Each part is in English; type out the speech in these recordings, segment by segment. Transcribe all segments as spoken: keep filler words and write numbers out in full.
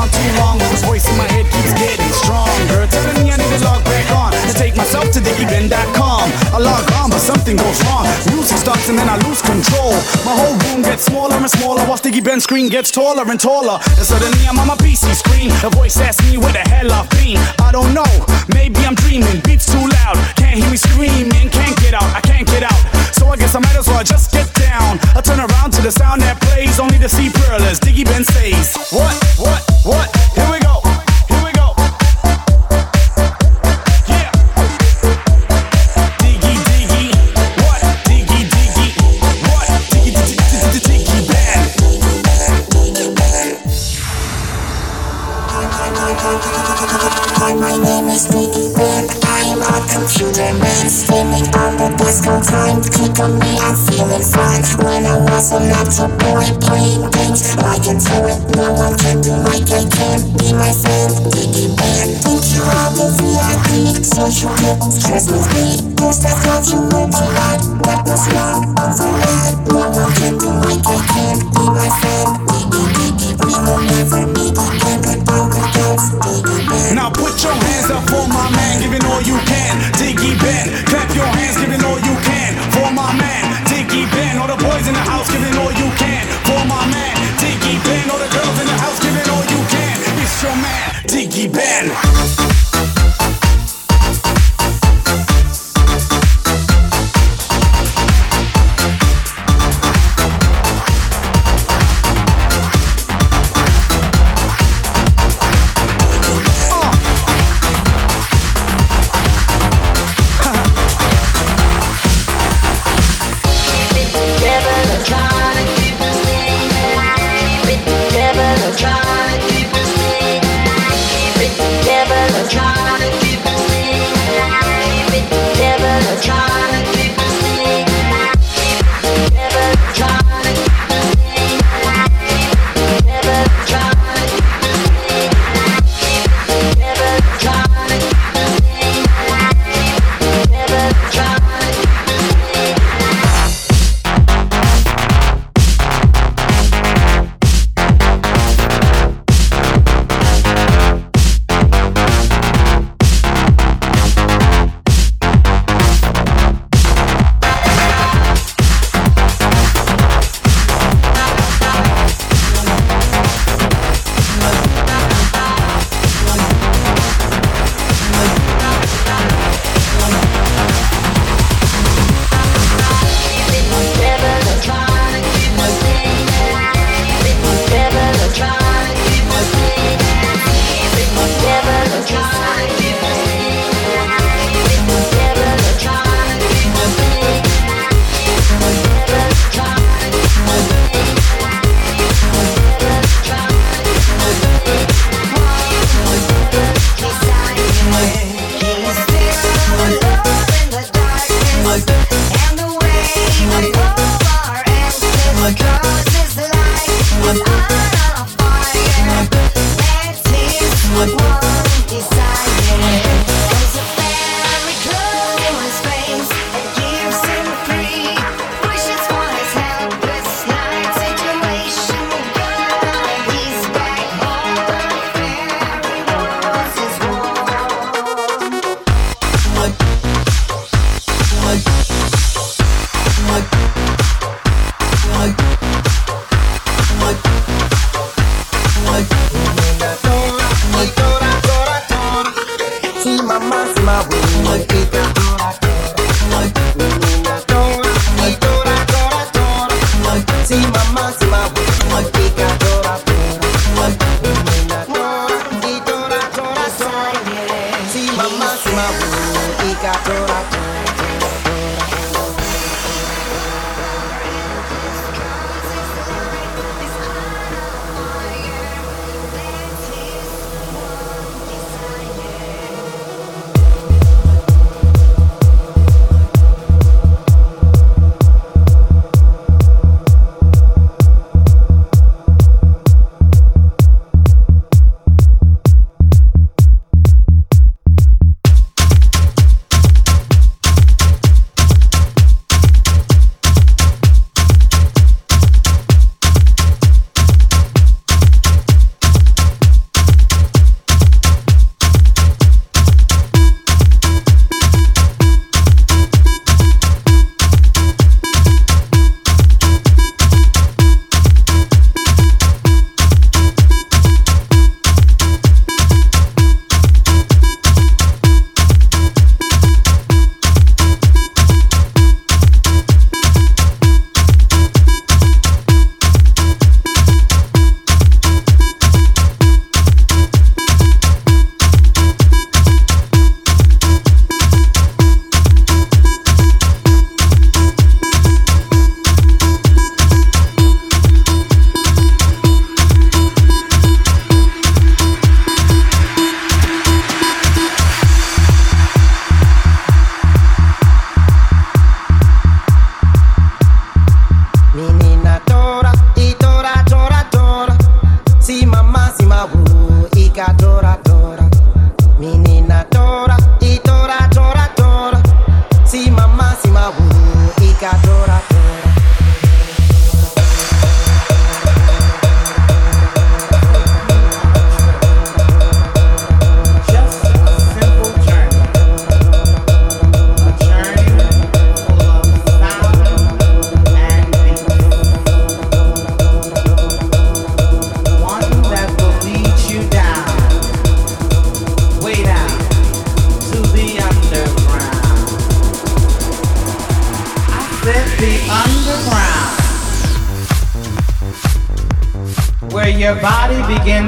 on too long, but this voice in my head keeps getting stronger, telling me I need to log back on and take myself to diggy ben dot com. I log on, but something goes wrong. Music starts and then I lose control. My whole room gets smaller and smaller, while Diggy Ben's screen gets taller and taller. And suddenly I'm on my P C screen. A voice asks me where the hell I've been. I don't know, maybe I'm dreaming. Beats too loud, can't hear me screaming. Can't get out, I can't get out. So I guess I might as well just get down. I turn around to the sound that plays, only to see Pearl as Diggy Ben says, what, what, what? Here we go. My name is Diggy Ben, I am a computer man, spinning on the disco time. Click on me, I'm feeling fine. When I was a little boy playing games, I can do it, no one can do like I can. Be my friend, Diggy Ben. Think you are the V I P, so you couldn't stress with me. Just I thought you were polite, that was wrong, override. No one can do like I can. Be my friend, Diggy, Diggy. We will never meet again, but overdose, Diggy Ben. Now put your hands up for my man, giving all you can, Diggy Ben. Clap your hands, giving all you can for my man, Diggy Ben. All the boys in the house, giving all you can for my man, Diggy Ben. All the girls in the house, giving all you can. It's your man, Diggy Ben.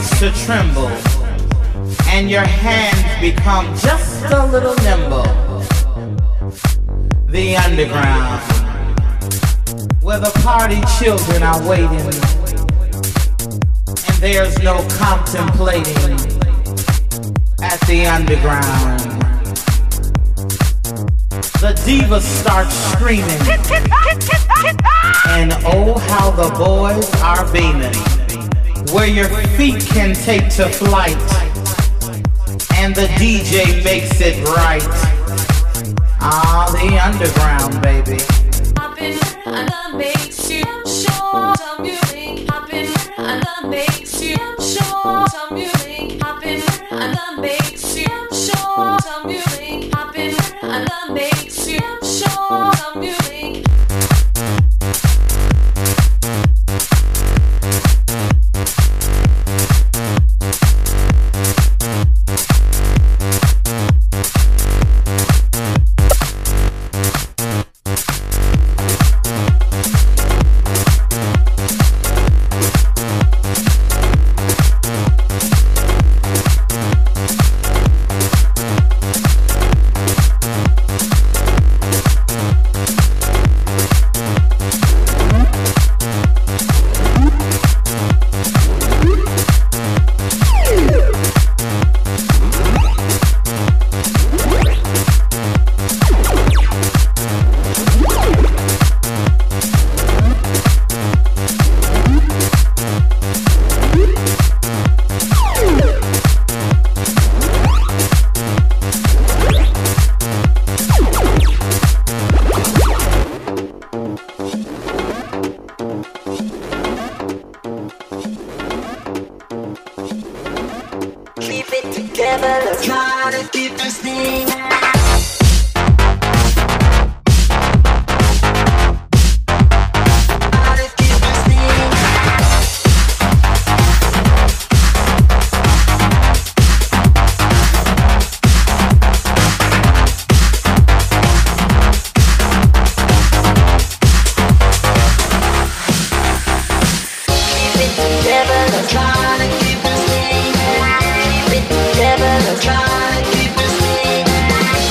begins to tremble and your hands become just a little nimble. The underground, where the party children are waiting and there's no contemplating. At the underground, the divas start screaming, and oh how the boys are beaming. Where your feet can take to flight, and the D J makes it right. Ah, the underground, baby. Hopping and that makes you sure. Some music hopping and that makes you sure. Some music hopping and that makes you sure. Some music hopping and that makes you sure. Some music. Keep it together, let's try to keep this thing.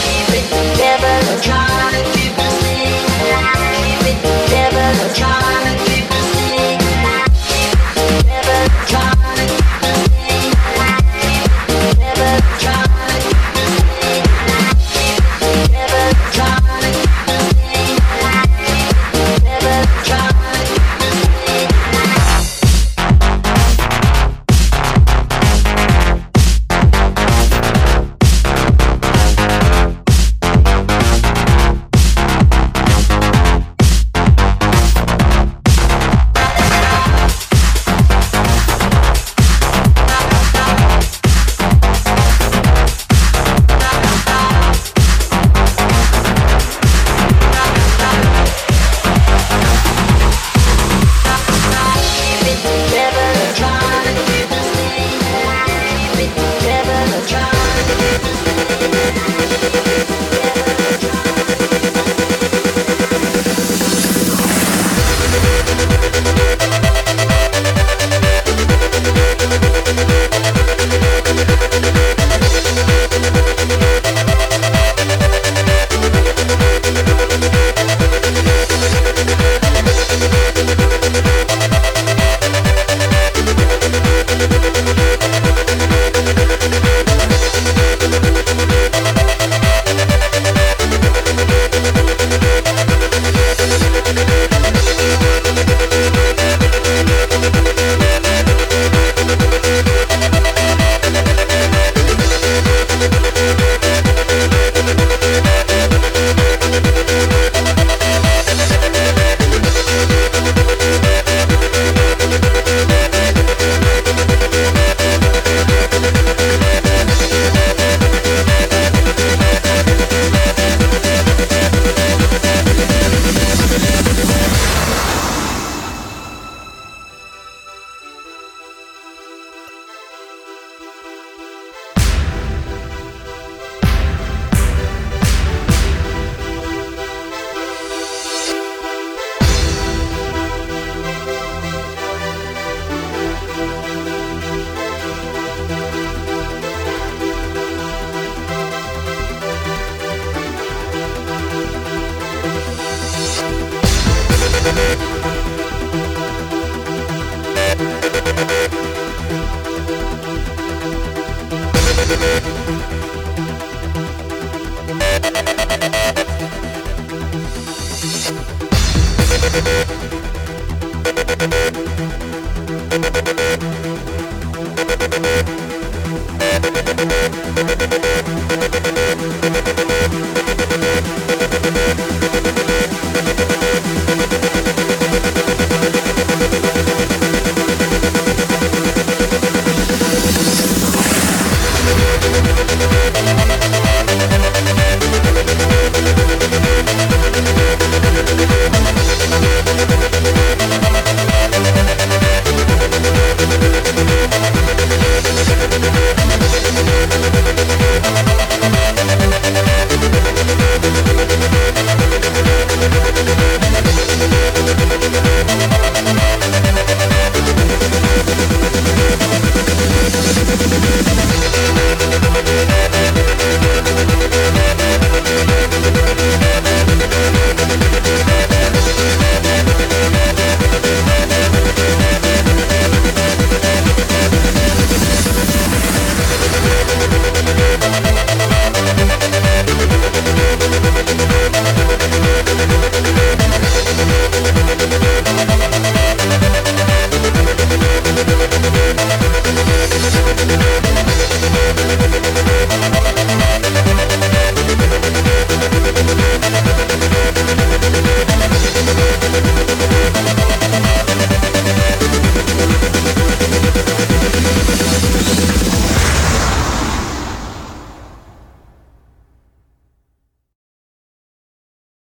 We'll be right back.